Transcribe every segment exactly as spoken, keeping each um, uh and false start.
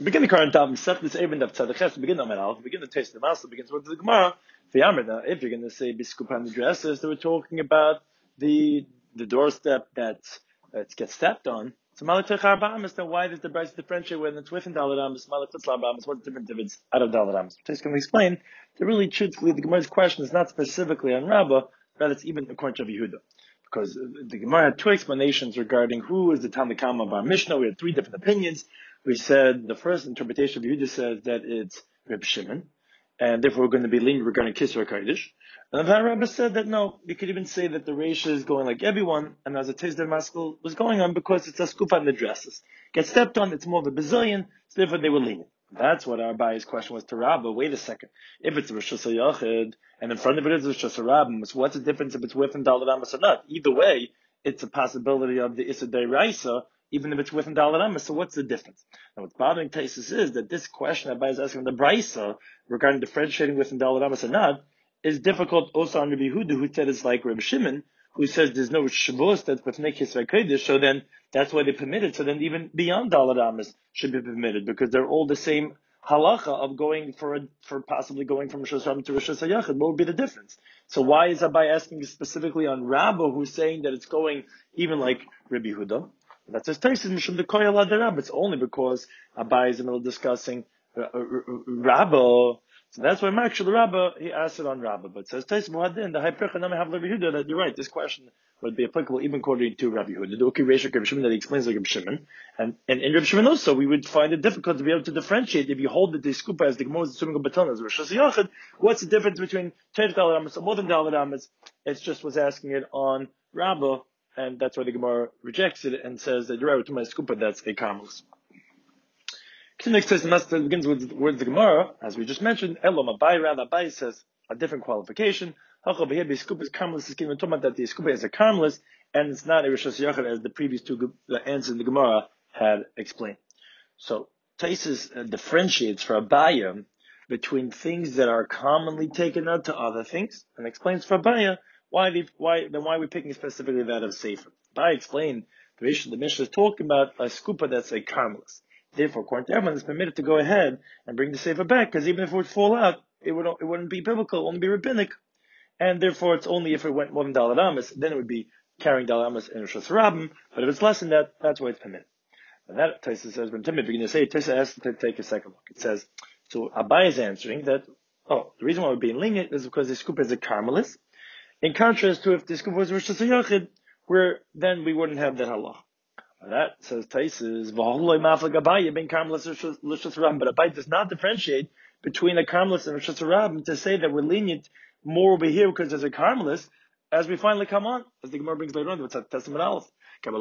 Begin the current time, set this even of tzaddiches, begin the menal, begin the taste of the master, begins with the Gemara. If you're going to say biskupan the dresses, they were talking about the the doorstep that that gets stepped on. So malachech arba'amis, then why does the Bryce differentiate when it's within dalaramis, malachech arba'amis? What's the difference if it's out of dalaramis? Just can we explain that really, truthfully, the Gemara's question is not specifically on Rabbah, rather it's even according to Yehuda. Because the Gemara had two explanations regarding who is the Talmid Kama of our Mishnah. We had three different opinions. We said the first interpretation of Yehuda says that it's Reb Shimon, and therefore we're going to be lenient regarding Kisra Kodesh. And the Rabbi said that no, you could even say that the Reisha is going like everyone, and as a Tizder Maskell was going on because it's a scoop on the dresses. Gets stepped on, it's more of a bazillion, so therefore they were lenient. That's what our Abaye's question was to Rabbi. Wait a second. If it's Rosh Hashanah and in front of it is Rosh Hashanah, so what's the difference if it's within Dalaramas or not? Either way, it's a possibility of the Issa Raisa, even if it's within Dalaramas. So what's the difference? Now what's bothering Taisus is that this question Abaye is asking the Braisa regarding differentiating within Dalaramas or not is difficult also on Rabbi Yehuda, who said it's like Rabbi Shimon, who says there's no Shavuos that's with Nekis Kodesh, so then that's why they permitted. So then even beyond Dalaramas should be permitted because they're all the same halacha of going for a, for possibly going from Rosh Hashanah to Rosh Hashanah. What would be the difference? So why is Abaye asking specifically on Rabbah, who's saying that it's going even like Rabbi Yehuda? That's his Taisus Mishum the Koyal Adarab. It's only because Abaye is in the middle of discussing uh, uh, Rabbah. So that's why Mark Shul Rabbah, he asked it on Rabbah. But says Taisus Muhaddin, the High Prechanam have Rabbi Yehuda, that you're right, this question would be applicable even according to Rabbi Yehuda. The Uki Reishak Rabbi Shimon that he explains like Rabbi Shimon. And, and in Rabbi Shimon also, we would find it difficult to be able to differentiate if you hold that the Skupa as the Gemara is assuming a baton as Rosh Hashanah. What's the difference between Teirat Dalaramas and more than Dalaramas? It's just was asking it on Rabbah, and that's why the Gemara rejects it and says that you're right with my Skupa, that's a Karmelis. Next says the master begins with the words of the Gemara, as we just mentioned. Elom Abaye, rather Abaye says a different qualification. Hachav here, the Skupa is Karmelis. Is given talking about that the Skupa is a Karmelis, and it's not a Rosh Hashanah as the previous two answers in the Gemara had explained. So Taisus uh, differentiates for Abaye between things that are commonly taken out to other things, and explains for Abaye why they, why then why we're picking specifically that of Sefer. Abaye explained the Mishnah, the Mishnah is talking about a Skupa that's a Karmelis. Therefore, according to everyone, it's permitted to go ahead and bring the Sefer back, because even if it would fall out, it, would, it wouldn't be biblical, it wouldn't be rabbinic. And therefore, it's only if it went more than Dalaramas, then it would be carrying Dalaramas in Rosh Hashanah. But if it's less than that, that's why it's permitted. And that Taisa says, when Timid begins to say, Taisa has to take a second look. It says, so Abaye is answering that, oh, the reason why we're being lenient is because the Skupa is a Karmelis. In contrast to if the Skupa was Rosh Hashanah, where then we wouldn't have that halach. That says Taisus, Abaye being Karmelis Rosh Hashanah, but Abaye does not differentiate between a Karmelis and Rosh Hashanah to say that we're lenient more over here because there's a Karmelis, as we finally come on, as the Gemara brings later on, it's a Testament Aleph. There's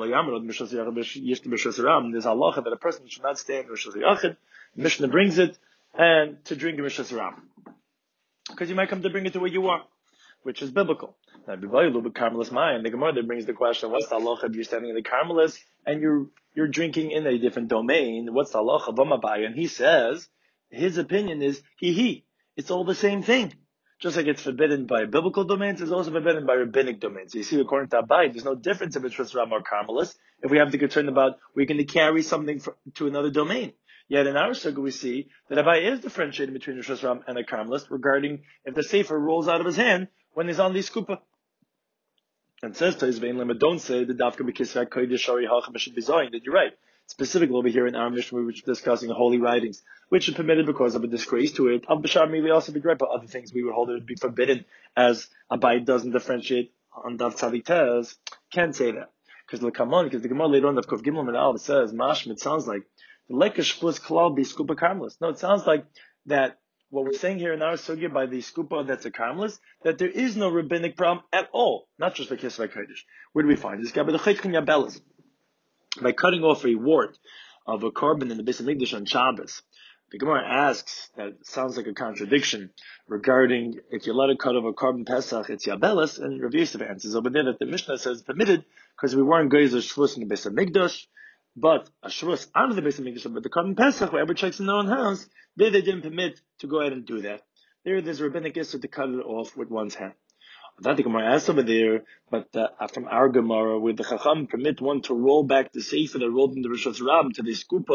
halacha that a person should not stay in Rosh Hashanah. Mishnah brings it, and to drink in Rosh Hashanah. Because you might come to bring it to where you are, which is biblical. Now, the Gemara brings the question, what's the halacha if you're standing in the Karmelis and you're you're drinking in a different domain? What's the halacha? V'mabai, and he says, his opinion is, he he, it's all the same thing. Just like it's forbidden by biblical domains, it's also forbidden by rabbinic domains. So you see, according to Abaye, there's no difference if it's Rosh Hashanah or Karmelis, if we have to concern about we're going to carry something for, to another domain. Yet in our sukkah we see that Abaye is differentiating between Rosh Hashanah and a Karmelis regarding if the sefer rolls out of his hand when he's on the skupa. And says to his vein limit, don't say the dafka b'kisra kodesh shari halcha b'shid b'zoyin, that you're right. Specifically over here in our Mishnah, we were discussing holy writings, which is permitted because of a disgrace to it. Al b'shar may also be right, but other things we would hold it would be forbidden, as Abaye doesn't differentiate on Daf Tzadik Tez. Can't say that. Because the Kamon, because the Gemara later on, Daf Kuf Gimel and Al, it says, Mashma, it sounds like, the Lekesh plus Klal be Skupa Karmelis. No, it sounds like that what we're saying here in our sugya by the Skupa that's a Karmelis, that there is no rabbinic problem at all, not just like Kisra Kodesh. Where do we find this guy? By the Chaytkin Yabelas. By cutting off a wart of a carbon in the Beis Hamikdash on Shabbos. The Gemara asks, that sounds like a contradiction, regarding if you let a cut of a carbon Pesach, it's Yabelas, and Rav Yosef answers over there that the Mishnah says permitted, because we weren't going to Shavuos in the Beis Hamikdash, but a Shavuos out of the Beis Hamikdash, but the carbon Pesach, whoever checks in their own house, there they didn't permit to go ahead and do that. There, there's a rabbinic issue to cut it off with one's hand. That the Gemara asks over there, but uh, from our Gemara, where the Chacham permit one to roll back the sefer that rolled in the Rosh Hashanah to the skupa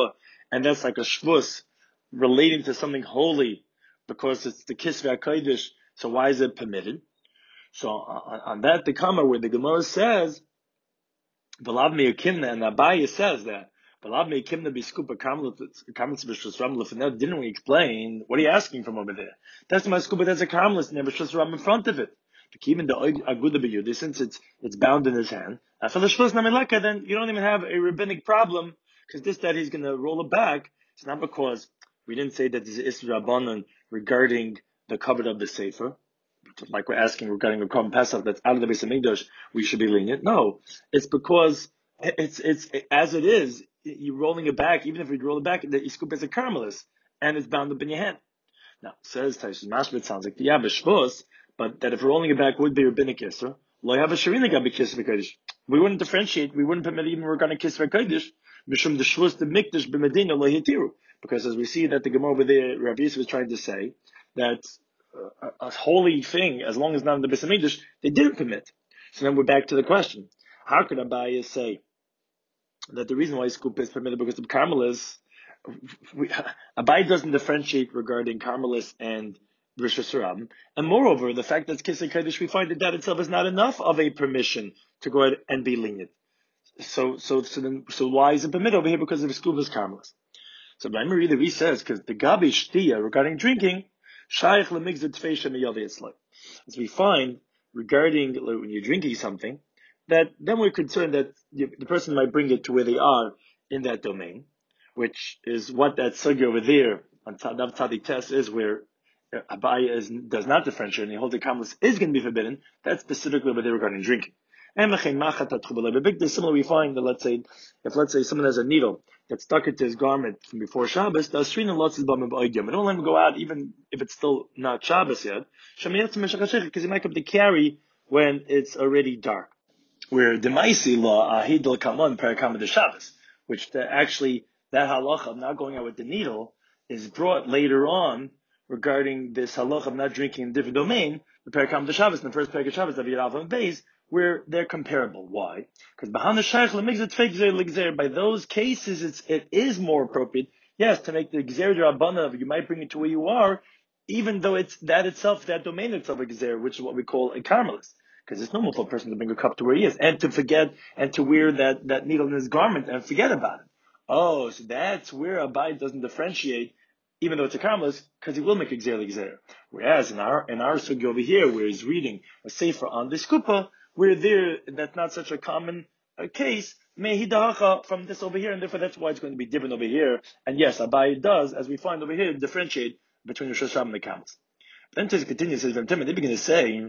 and that's like a shvus relating to something holy because it's the kisvei HaKodesh. So why is it permitted? So on, on that the Kamar where the Gemara says, V'lav me'akimna, and Abaye says that, V'lav me'akimna b'skupa karmelis b'shus ram l'fnei. Didn't we explain, what are you asking from over there? That's my skupa, that's a karmelis, and there's b'shus ram in front of it. Even the aguda b'yudi, since it's it's bound in his hand, after the shvus nameleka, then you don't even have a rabbinic problem, because this that he's going to roll it back. It's not because we didn't say that this is Isra Rabbanan regarding the cover of the Sefer, like we're asking regarding the Korban Pesach that's out of the Beis Hamikdash, we should be lenient. No, it's because it's it's as it is. You're rolling it back, even if you roll it back, the iskup is a karmelis, and it's bound up in your hand. Now says Taishes Mashbet, sounds like the yeah, shvus, but that if rolling it back would be rabbinic kisra, lo have a sharina gabi kisra kodesh. We wouldn't differentiate. We wouldn't permit even regarding kisra kodesh. Mishum the shvus the mikdash b'medina lo yitiru, because as we see that the Gemara over there, Rav Yosef was trying to say that uh, a, a holy thing, as long as not in the Beis Hamikdash, they didn't permit. So then we're back to the question: how could Abaye say that the reason why scoop is permitted because of Carmelis? Abaye doesn't differentiate regarding Carmelis and Rosh Hashanah, and moreover, the fact that Kisei Kodesh, we find that that itself is not enough of a permission to go ahead and be lenient. So, so, so then, so why is it permitted over here? Because of Scuba's Carmelis. So Raimari the Reese says, because the Gabi Shtiya regarding drinking, Shaykh lemigzad tfeisha miyadi islay. As we find regarding when you're drinking something, that then we're concerned that the, the person might bring it to where they are in that domain, which is what that sugi over there on Tadav Tzadik Test is, where Abaye is, does not differentiate, and he holds the Carmelis is going to be forbidden. That's specifically over there regarding drinking. And similar, we find that let's say, if let's say someone has a needle that's stuck into his garment from before Shabbos, the Asrina lots is b'mim b'oidyam. Don't let him go out even if it's still not Shabbos yet, because he might come to carry when it's already dark. Where the Maisi law ahidol kamon perakam de Shabbos, which the, actually that halacha of not going out with the needle is brought later on regarding this halacha of not drinking in a different domain, the perakam de Shabbos, in the first parak of Shabbos, David Alpha and Beis, where they're comparable. Why? Because behind the shaykh lemigzat by those cases, it's it is more appropriate, yes, to make the gzer rabbanan. You might bring it to where you are, even though it's that itself, that domain itself, a gzer, which is what we call a karmelis. Because it's normal for a person to bring a cup to where he is, and to forget, and to wear that, that needle in his garment and forget about it. Oh, so that's where Abaye doesn't differentiate, even though it's a karmelis, because he will make a gzer gzer. Whereas in our in our sugi over here, where he's reading a sefer on the skupa, where there that's not such a common uh, case, mehidahacha from this over here, and therefore that's why it's going to be different over here. And yes, Abaye does, as we find over here, differentiate between the Rosh Hashanah and the Karmelis. Then to continue, says Ram Timon, they begin to say,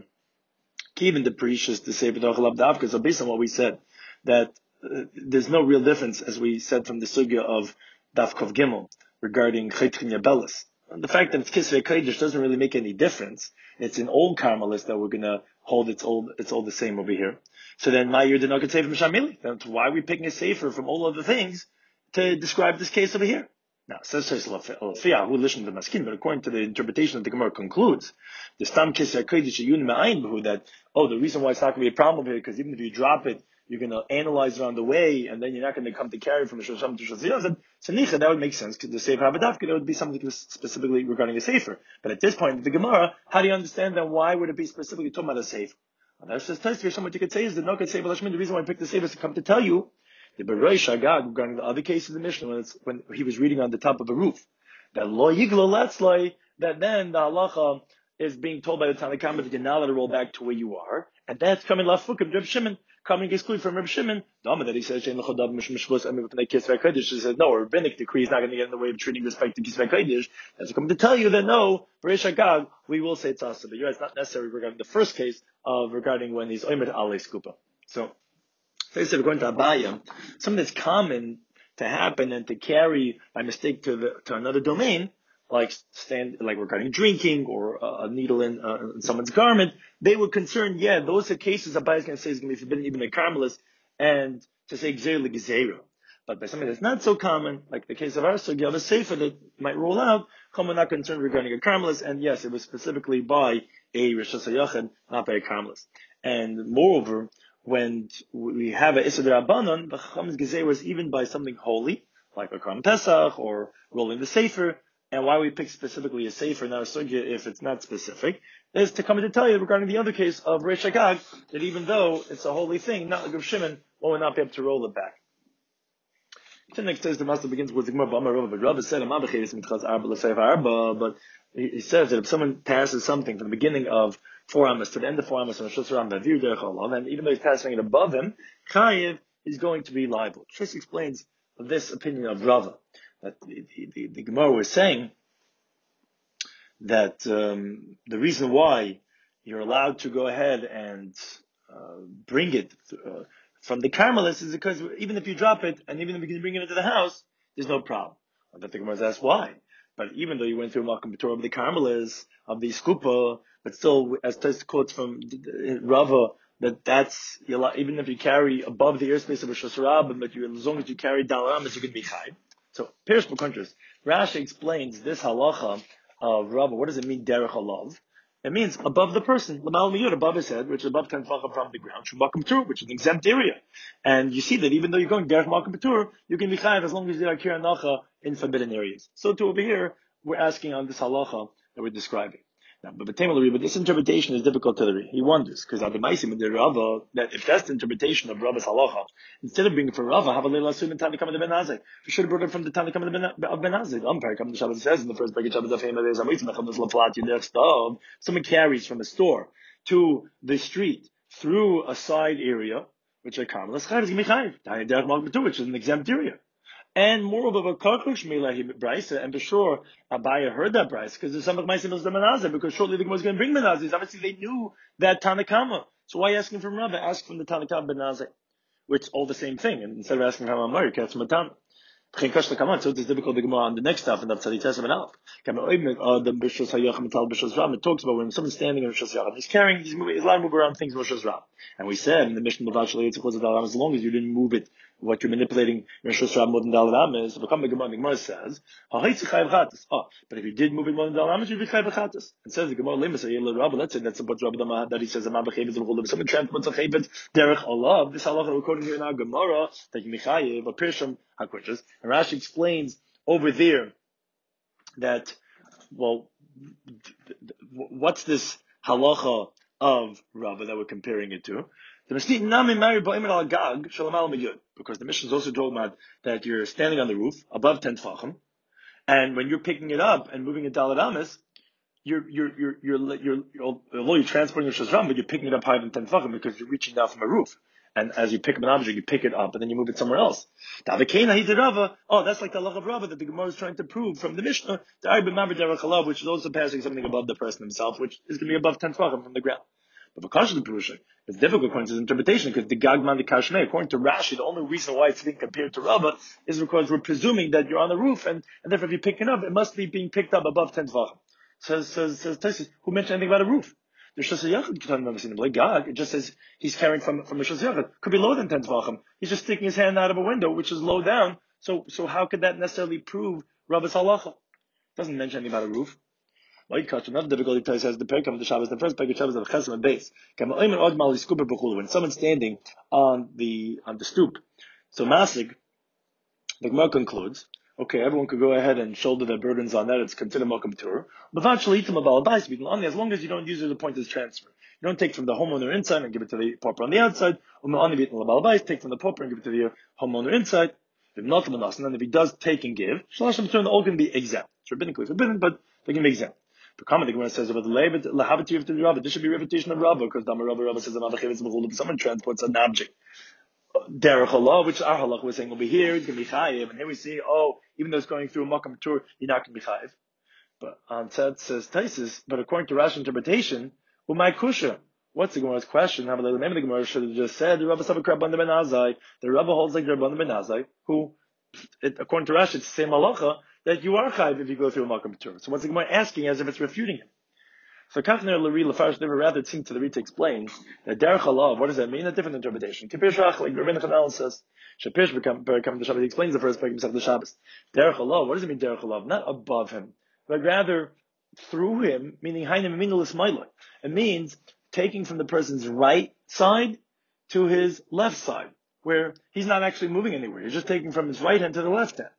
even the precious to say because so based on what we said, that uh, there's no real difference, as we said from the sugya of Daf Kov Gimel regarding Chaytrin Yabelis. The fact that it's Kisvei Kodesh doesn't really make any difference. It's an old Carmelis that we're gonna hold. It's all it's all the same over here. So then, Ma'ir did not get Sefer Mishamili. That's why are we picking a Sefer from all other things to describe this case over here. Now, says Lafia, who listened to the Maskin, but according to the interpretation that the Gemara concludes, the Stam Kisvei Kodesh Yun Ma'ayin B'hu, that oh, the reason why it's not going to be a problem here because even if you drop it, you're going to analyze it on the way, and then you're not going to come to carry from Shosham to Shosham. So Nicha, that would make sense, because the Sefer Habadavka, that would be something specifically regarding a Sefer. But at this point, the Gemara, how do you understand then why would it be specifically talking about a Sefer? And that's just test what you could say is the no could say, the reason why I picked the Sefer is to come to tell you, the Berei Shagag, regarding the other cases of the Mishnah, when, it's, when he was reading on the top of a roof, that Lo Yiglo Letzloi, that then the halacha is being told by the Tanakhama that you're not allowed to roll back to where you are, and that's coming Lafukim, Reb Shimon, coming excluded from Reb Shimon, the Amar that he says, Shein L'chodav Mishmishvus, I mean, when they Kisvei Kodesh, he says, no, a rabbinic decree is not going to get in the way of treating respect to Kisvei Kodesh. As coming to tell you that no, Bereish Hagag, we will say Tzasa, but you're right, it's not necessary regarding the first case of regarding when he's Oimet Ale Skupa. So, they said, according to Abaye, something that's common to happen and to carry by mistake to the, to another domain, like stand, like regarding drinking or a needle in, uh, in someone's garment, they were concerned, yeah, those are cases Abaye is going to say is going to be forbidden even a Carmelis, and to say Gzeir L'Gzeira. But by something that's not so common, like the case of our sugi, you have a sefer that might roll out, come not concerned regarding a Carmelis, and yes, it was specifically by a Rosh Hashanah, not by a Carmelis. And moreover, when we have a Issa D'Rabbanan, the Chacham's Gzeir was even by something holy, like a Korban Pesach or rolling the Sefer. And why we pick specifically a Sefer, not a Sugya, if it's not specific, is to come in to tell you regarding the other case of Reish Agag, that even though it's a holy thing, not like Rav Shimon, one would not be able to roll it back. The next says the master begins with the Gemara, but Rabbi said, but he says that if someone passes something from the beginning of four amas to the end of four amas, and even though he's passing it above him, Chayiv is going to be liable. Shus explains this opinion of Rava, that the, the, the, the Gemara was saying that um, the reason why you're allowed to go ahead and uh, bring it uh, from the Carmelists is because even if you drop it, and even if you can bring it into the house, there's no problem. And the Gemara asks why. But even though you went through Malkam B'Torah of the Carmelists, of the Skupa, but still, as Tes quotes from Rava, that that's, even if you carry above the airspace of a Shosarab, but you, as long as you carry down Ramas, you can be Chai. So, Pirish B'Kontras, Rashi explains this halacha of Rava. What does it mean, Derech Alav? It means above the person, Lamal Miyud, above his head, which is above ten tefachim from the ground, Shumakim B'Torah, which is an exempt area. And you see that even though you're going Derech Malkam B'Torah, you can be Chayav as long as you are Kira Nacha in forbidden areas. So too over here, we're asking on this halacha that we're describing. Now, but but this interpretation is difficult to read. He wonders, because Ademaisim and the Rava, that if that's the interpretation of Rava's halacha, instead of bringing it from Rava, have a little assume in Tanakam of Ben Azai. We should have brought it from the Tanakam of Ben Azai. Umpire comes to Shabbos says in the first package Shabbos of Hema, there's a mitzvah, someone carries from a store to the street through a side area, which are Karmelis Chayiv, which is an exempt area. And moreover, and for sure, Abaya heard that Bryce because there's some of my symbols the Menazir, because shortly the Gemara was going to bring Menazir. Obviously, they knew that Tanakama. So why asking from Rabbi? Ask from the Tanakama Benazir, which is all the same thing. And instead of asking from Amar, you can ask from Matan. So it's difficult to Gemara on the next stuff, and that's Tzadi Tesam and Alf. It talks about when someone's standing in Rosh Hashanah, he's carrying, he's moving, he's allowed to move around things in Rosh Hashanah. And we said in the Mishnah of as long as you didn't move it, what you're manipulating in Rosh Hashanah more than Dal Ramis, so become the Gemara. The Gemara says, oh, but if you did move it more than Dal Ramis, you'd be Chayav Chatas. And says the Gemara, let's say that's what Rabbi Damah that he says, if someone transports a Chaybet Derech Allah, this halacha according to in our Gemara, that you Michayev, a Pirsham HaKushas. And Rashi explains over there that, well, what's this halacha of Rava that we're comparing it to? Because the Mishnah is also talking about that you're standing on the roof above ten tefachim, and when you're picking it up and moving it daled amas, you're you're you're you're you're although you're transporting your shazram, but you're picking it up higher than ten tefachim because you're reaching down from a roof. And as you pick up an object, you pick it up and then you move it somewhere else. Oh, that's like the halacha of Rava that the Gemara is trying to prove from the Mishnah, which is also passing something above the person himself, which is going to be above ten tefachim from the ground. But because of the Purusha, it's difficult according to his interpretation, because the Gagman, the Kashmeh, according to Rashi, the only reason why it's being compared to Rava is because we're presuming that you're on the roof, and, and therefore if you pick it up, it must be being picked up above ten tefachim. Says, says, says, says, who mentioned anything about a roof? The Shas Yachid, never seen him like Gag. It just says he's carrying from from a Shas Yachid. Could be lower than ten tefachim. He's just sticking his hand out of a window, which is low down. So so how could that necessarily prove Rava's halacha? Doesn't mention anything about a roof. Like Kach, another difficulty Tais has the Perkam of the Shabbos. The first Perkam Shabbos of Chesem and base. When someone's standing on the on the stoop, so Masig, the Gemara concludes. Okay, everyone could go ahead and shoulder their burdens on that. It's considered Malkam B'Torah. But eventually, as long as you don't use it as a point of transfer. You don't take from the homeowner inside and give it to the pauper on the outside. Take from the pauper and give it to the homeowner inside. And then if he does take and give, they're all going to be exempt. It's rabbinically forbidden, but they can be exempt. The comment the Gemara says about the labor, the Rava, this should be a repetition of Rava, because Dama Rava Rava says if someone transports an object, Derech Allah, which our halach was saying over here, it's going to be chayiv, and here we see, oh, even though it's going through a makam tour, you're not going to be chayiv. But on Tzad says Taisis, but according to Rashi interpretation, well, my kusha, what's the Gemara's question? How about the name of the Gemara should have just said the Rabbi Savak Rabban Ben Azai, the Rabbi holds like the Rabban Ben Azai, who, it, according to Rashi, it's the same halacha that you are chayiv if you go through a makam tour. So what's the Gemara asking as if it's refuting him? So Kachner Lari Lafarish never rather it seems to the Rita explain that Derech Allah, what does that mean? A different interpretation. Kipir Shach, like Rabbeinu Chanel says, Shapir become the Shabbos, he explains the first paragraph of the Shabbos. Derech Allah, what does it mean Derech Allah? Not above him, but rather through him, meaning Hainem Minulis Maila. It means taking from the person's right side to his left side, where he's not actually moving anywhere. He's just taking from his right hand to the left hand.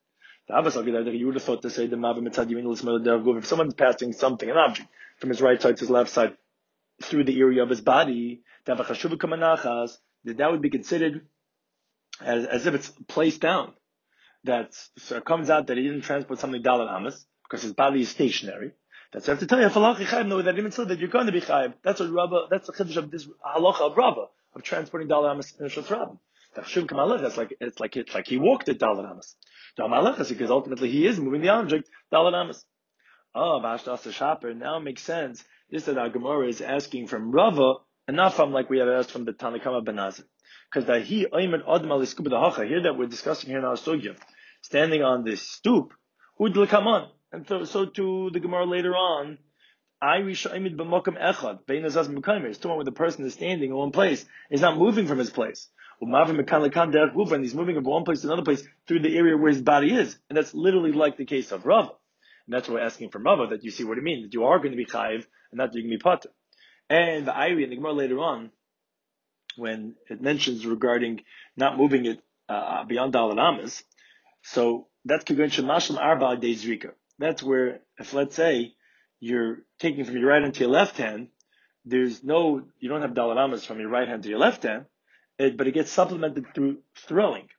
The Abbas you would have thought to say the Mavi Mitzad Yamin L'Smel Derav Guf. If someone's passing something, an object, from his right side to his left side, through the area of his body, that that would be considered as, as if it's placed down. That so it comes out that he didn't transport something Dalet Amas because his body is stationary. That's I have to tell you, know that even so that you're going to be chayiv. That's what Rabba. That's the chiddush of this halacha of Rabba of transporting Dalet Amas in Rosh Hashanah. That's like it's like it's like he walked at Dalet Amas. Because ultimately he is moving the object Dalet Amas. Oh, Bashtas Shaper. Now it makes sense. This that our Gemara is asking from Rava and not from like we have asked from the Tanakama Benazir. Because that he Ayman Adam al Hacha here that we're discussing here in our sugya, standing on this stoop, who'd come on. And so, so to the Gemara later on, Irish Ayman b'Mokam Echad, Beinazaz Mekaymer, is talking where the person is standing in one place, is not moving from his place. And he's moving from one place to another place through the area where his body is. And that's literally like the case of Rava. And that's what we're asking from Rava, that you see what it means, that you are going to be chayiv and not that you're going to be pater. And the Iri and the Gemara later on, when it mentions regarding not moving it uh, beyond Dalet Amas, so that's Kagon Shemashlim Arba De Zrika. That's where, if let's say, you're taking from your right hand to your left hand, there's no, you don't have Dalet Amas from your right hand to your left hand, it, but it gets supplemented through throwing.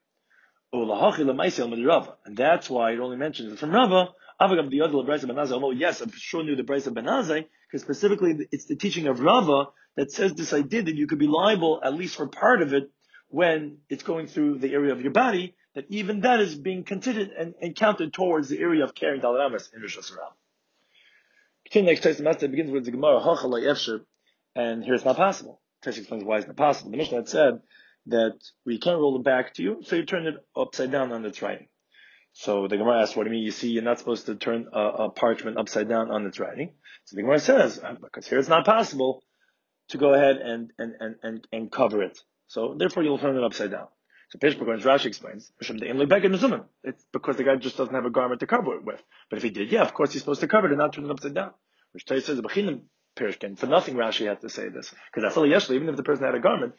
And that's why it only mentions it from Rava. Although yes, I'm sure knew the Bryce of Benazai, because specifically it's the teaching of Rava that says this idea that you could be liable at least for part of it when it's going through the area of your body, that even that is being considered and, and counted towards the area of carrying Dalet Amas in Rosh Hashanah. Continue next text, the master begins with the Gemara, Hachalai Efsher, and here's not possible. Tesh explains why it's not possible. The Mishnah had said that we can't roll it back to you, so you turn it upside down on its writing. So the Gemara asks, what do you mean? You see, you're not supposed to turn a, a parchment upside down on its writing. So the Gemara says, because here it's not possible to go ahead and, and, and, and, and cover it. So therefore you'll turn it upside down. So Peshbakar Rashi explains, it's because the guy just doesn't have a garment to cover it with. But if he did, yeah, of course he's supposed to cover it and not turn it upside down. Which Tay says, for nothing Rashi had to say this. Because even if the person had a garment,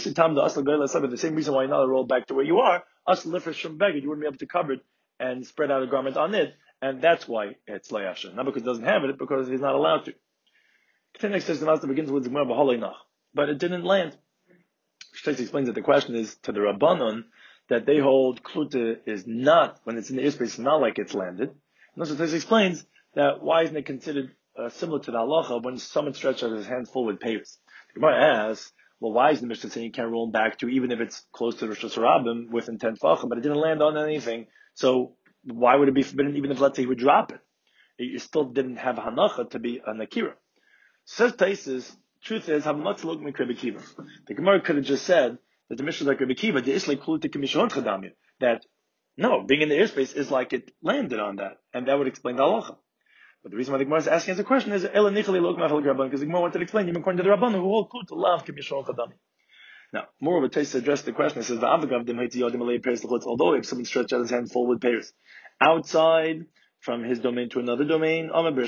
the same reason why you're not roll back to where you are, you wouldn't be able to cover it and spread out a garment on it, and that's why it's layasha. Not because it doesn't have it, because he's not allowed to. The next says the master begins with Gemara b'halei, but it didn't land. Shtei explains that the question is to the Rabbanon that they hold kluta is not, when it's in the airspace, not like it's landed. And also Shtei explains that why isn't it considered uh, similar to the halacha when someone stretches out his hands full with payers? The Gemara asks, well, why is the Mishnah saying you can't roll him back to even if it's close to Rosh Hashanah within ten tefachim, but it didn't land on anything? So why would it be forbidden even if, let's say, he would drop it? You still didn't have hanacha to be a nakira. Says Taisus, truth is, have much look like Rebbe Kiva. The Gemara could have just said that the Mishnah is like Rebbe Kiva, the Islay Klutik Mishon Chadamya. That, no, being in the airspace is like it landed on that. And that would explain the halacha. But the reason why the Gemara is asking as a question is, Ela Nichali Lok Machal Rabban, because the Gemara wanted to explain, even according to the Rabban, who hold Klut, Lav Mishon Chadamya. Now, moreover, Taisa addressed the question. It says, although if someone stretched out his hand full with pairs outside from his domain to another domain,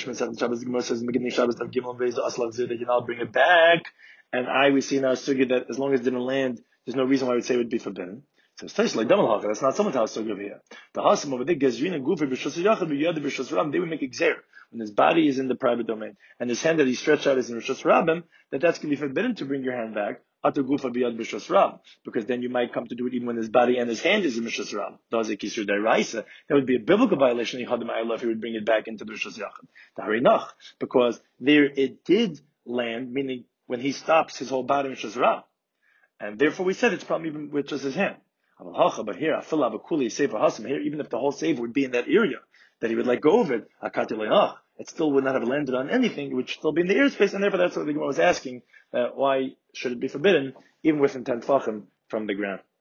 that you now bring it back. And I, we see in our sugya that as long as it didn't land, there's no reason why I would say it would be forbidden. So it's Taisa like Damal That's not someone's house sugya over here. The Hasim over there, Gezrin and Gufi, they would make a gzer. When his body is in the private domain and his hand that he stretched out is in Rosh Hashanah, that that's going to be forbidden to bring your hand back. Because then you might come to do it even when his body and his hand is in Rosh Hashanah. That would be a biblical violation if he would bring it back into the Rosh Hashanah. Because there it did land, meaning when he stops his whole body in Rosh Hashanah. And therefore we said it's probably even with just his hand. But here, I feel here, even if the whole save would be in that area, that he would let go of it, it still would not have landed on anything, it would still be in the airspace, and therefore that's what the Gemara was asking, uh, why should it be forbidden, even within ten tefachim from the ground.